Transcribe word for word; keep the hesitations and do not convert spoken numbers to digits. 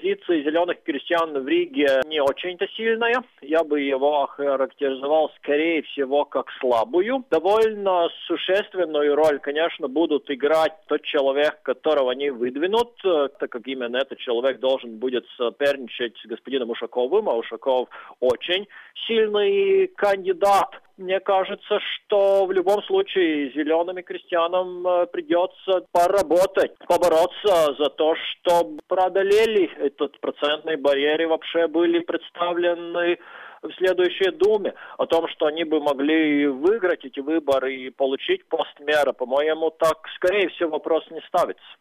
позиция зеленых крестьян в Риге не очень-то сильная. Я бы его охарактеризовал, скорее всего, как слабую. Довольно существенную роль, конечно, будут играть тот человек, которого они выдвинут, так как именно этот человек должен будет соперничать с господином Ушаковым, а Ушаков очень сильный кандидат. Мне кажется, что в любом случае зеленым крестьянам придется поработать, побороться за то, чтобы преодолели этот процентный барьер и вообще были представлены в следующей Думе. О том, что они бы могли выиграть эти выборы и получить пост мэра, по-моему, так, скорее всего, вопрос не ставится.